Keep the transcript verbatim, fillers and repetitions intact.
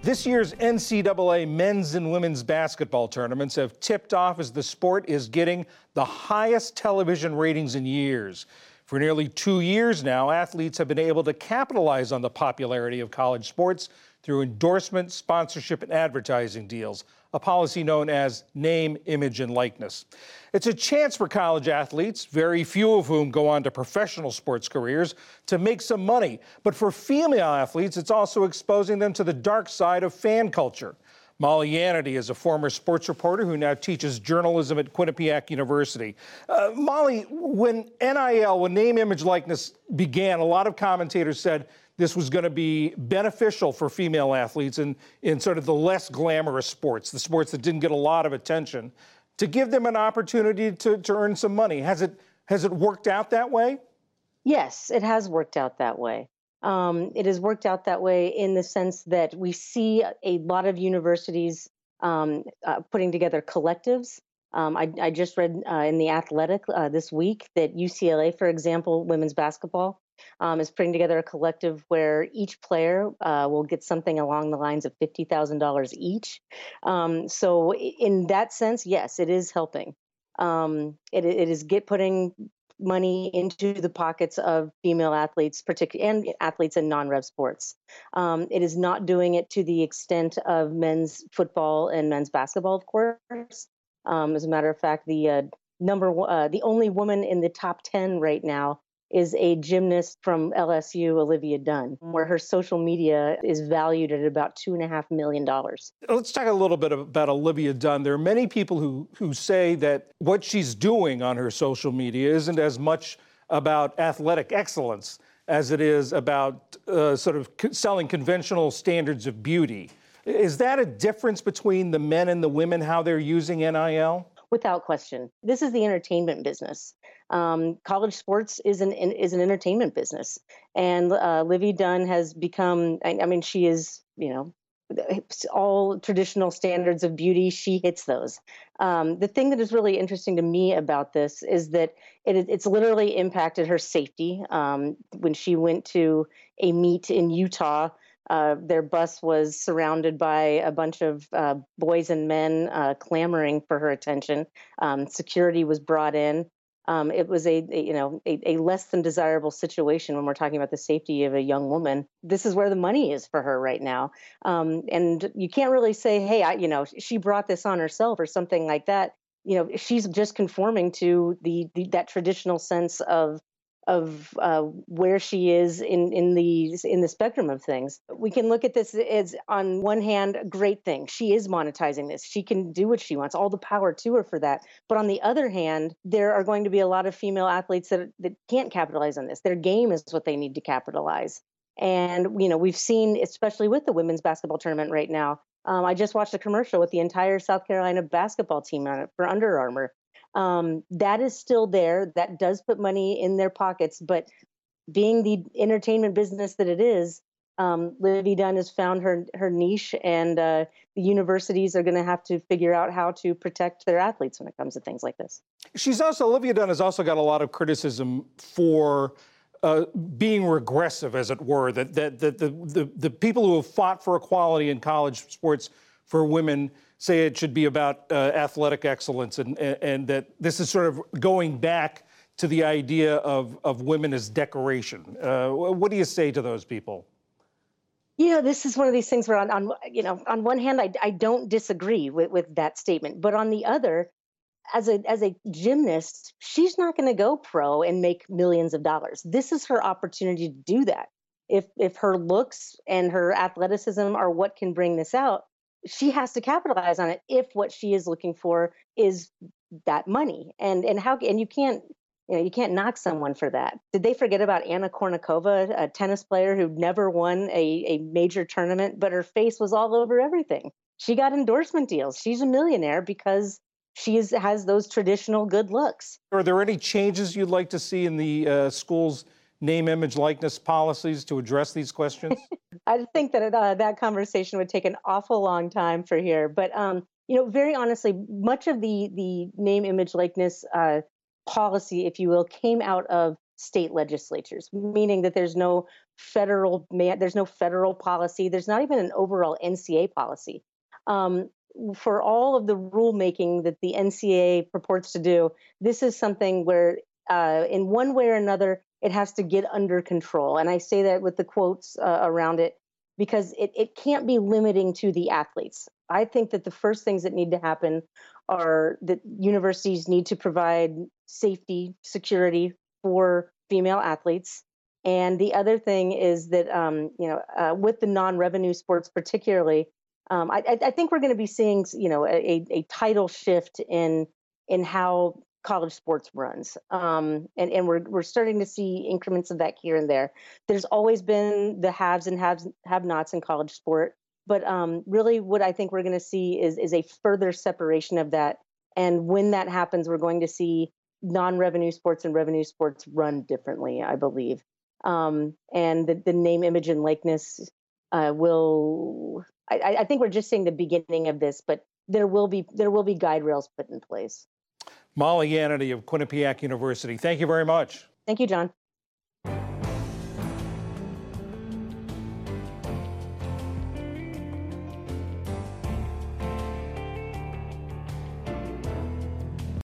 This year's N C double A men's and women's basketball tournaments have tipped off as the sport is getting the highest television ratings in years. For nearly two years now, athletes have been able to capitalize on the popularity of college sports through endorsement, sponsorship, and advertising deals, a policy known as name, image, and likeness. It's a chance for college athletes, very few of whom go on to professional sports careers, to make some money. But for female athletes, it's also exposing them to the dark side of fan culture. Molly Yannity is a former sports reporter who now teaches journalism at Quinnipiac University. Uh, Molly, when N I L, when name, image, likeness began, a lot of commentators said this was going to be beneficial for female athletes in, in sort of the less glamorous sports, the sports that didn't get a lot of attention, to give them an opportunity to, to earn some money. Has it, has it worked out that way? Yes, it has worked out that way. Um, it has worked out that way in the sense that we see a lot of universities um, uh, putting together collectives. Um, I, I just read uh, in The Athletic uh, this week that U C L A, for example, women's basketball, um, is putting together a collective where each player uh, will get something along the lines of fifty thousand dollars each. Um, so in that sense, yes, it is helping. Um, it, it is get putting money into the pockets of female athletes, particularly and athletes in non-rev sports. Um, it is not doing it to the extent of men's football and men's basketball, of course. Um, as a matter of fact, the uh, number one, uh, the only woman in the top ten right now is a gymnast from L S U, Olivia Dunn, where her social media is valued at about two and a half million dollars. Let's talk a little bit about Olivia Dunn. There are many people who, who say that what she's doing on her social media isn't as much about athletic excellence as it is about uh, sort of co- selling conventional standards of beauty. Is that a difference between the men and the women, how they're using N I L? Without question. This is the entertainment business. Um, college sports is an is an entertainment business, and uh, Livy Dunn has become. I, I mean, she is, you know, all traditional standards of beauty. She hits those. Um, the thing that is really interesting to me about this is that it, it's literally impacted her safety. Um, when she went to a meet in Utah, Uh, their bus was surrounded by a bunch of uh, boys and men uh, clamoring for her attention. Um, security was brought in. Um, it was a, a you know a, a less than desirable situation when we're talking about the safety of a young woman. This is where the money is for her right now, um, and you can't really say, "Hey, I, you know, she brought this on herself" or something like that. You know, she's just conforming to the, the that traditional sense of of uh, where she is in in the in the spectrum of things. We can look at this as, on one hand, a great thing. She is monetizing this. She can do what she wants. All the power to her for that. But on the other hand, there are going to be a lot of female athletes that that can't capitalize on this. Their game is what they need to capitalize. And you know, we've seen, especially with the women's basketball tournament right now. Um, I just watched a commercial with the entire South Carolina basketball team on it for Under Armour. Um, that is still there. That does put money in their pockets. But being the entertainment business that it is, um, Livy Dunn has found her her niche, and uh, the universities are going to have to figure out how to protect their athletes when it comes to things like this. She's also, Olivia Dunn has also got a lot of criticism for uh, being regressive, as it were, that, that, that the, the, the people who have fought for equality in college sports for women say it should be about uh, athletic excellence, and, and, and that this is sort of going back to the idea of, of women as decoration. Uh, what do you say to those people? You know, this is one of these things where on, on you know, on one hand, I, I don't disagree with, with that statement. But on the other, as a as a gymnast, she's not going to go pro and make millions of dollars. This is her opportunity to do that. If if her looks and her athleticism are what can bring this out, she has to capitalize on it if what she is looking for is that money. And and how and you can't you know you can't knock someone for that. Did they forget about Anna Kournikova, a tennis player who never won a, a major tournament, but her face was all over everything? She got endorsement deals. She's a millionaire because she is, has those traditional good looks. Are there any changes you'd like to see in the uh, school's name, image, likeness policies to address these questions? I think that uh, that conversation would take an awful long time for here. But, um, you know, very honestly, much of the the name, image, likeness uh, policy, if you will, came out of state legislatures, meaning that there's no federal man, there's no federal policy, there's not even an overall N C A A policy. Um, for all of the rulemaking that the N C A A purports to do, this is something where, uh, in one way or another, it has to get under control. And I say that with the quotes uh, around it because it, it can't be limiting to the athletes. I think that the first things that need to happen are that universities need to provide safety, security for female athletes. And the other thing is that, um, you know, uh, with the non-revenue sports particularly, um, I, I think we're going to be seeing, you know, a, a tidal shift in in how college sports runs, um, and and we're we're starting to see increments of that here and there. There's always been the haves and haves have-nots in college sport, but um, really, what I think we're going to see is is a further separation of that. And when that happens, we're going to see non-revenue sports and revenue sports run differently, I believe. Um, and the, the name, image, and likeness uh, will. I, I think we're just seeing the beginning of this, but there will be there will be guide rails put in place. Molly Yannity of Quinnipiac University, thank you very much. Thank you, John.